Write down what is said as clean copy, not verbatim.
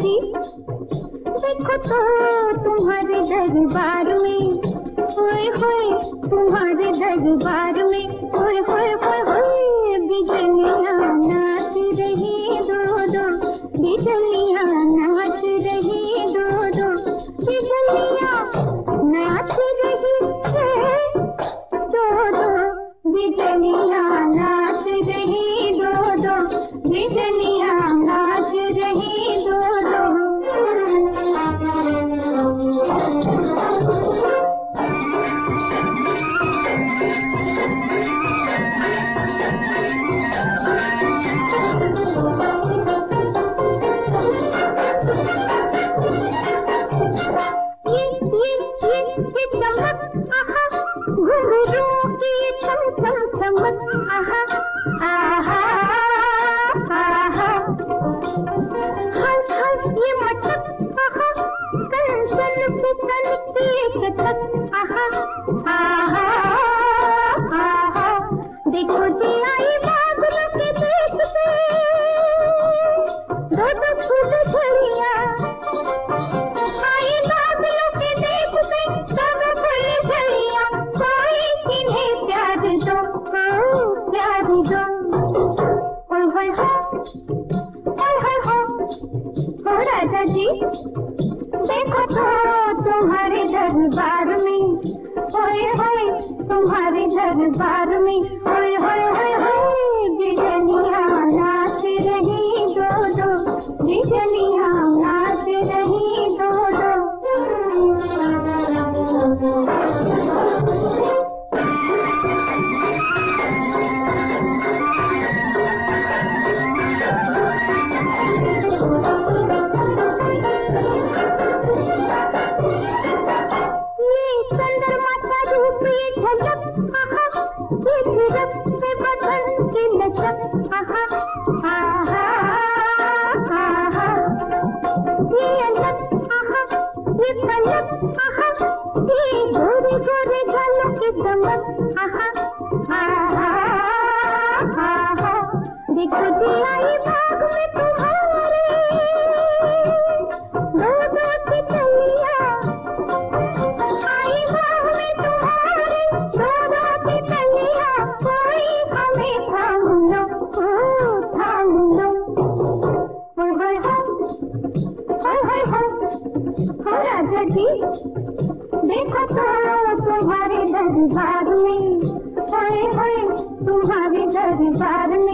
जी देखो तो तुम्हारे दरबार में, होए होए तुम्हारे दरबार में, होए होए होए होए बिजलियां नाच रही दो दो, बिजलियां नाच रही दो दो, बिजलियां नाच रही है दो दो, बिजलियां नाच रही दो दो, बिजलियां नाच रही दो दो। ये चमक आहा, घुंघरू की छम छम चमक आहा आहा आहा, हल हल ये मटक आहा, कंचन फिसल की चटक आहा आहा आहा, देखो जी आई बादलों के देश से दो दो फूल झड़ियां, आई बादलों के देश से दो दो फूल झड़ियां, कोई इन्हें प्यार दो, प्यार दो। ओए होए हो राजा जी देखो तो तुम्हारे दरबार में, ओए होए तुम्हारे दरबार में, ओए होए होए होए बिजलियां नाच रही दो दो, बिजलियां नाच रही दो दो। देखो जी आई बाग में तुम्हारे दो दो तितलियां, आई बाग में तुम्हारे दो दो तितलियां, कोई हमें थाम लो, थाम लो। होए हो राजा जी देखो तो तुम्हारे दरबार में, होए होए तुम्हारे दरबार में।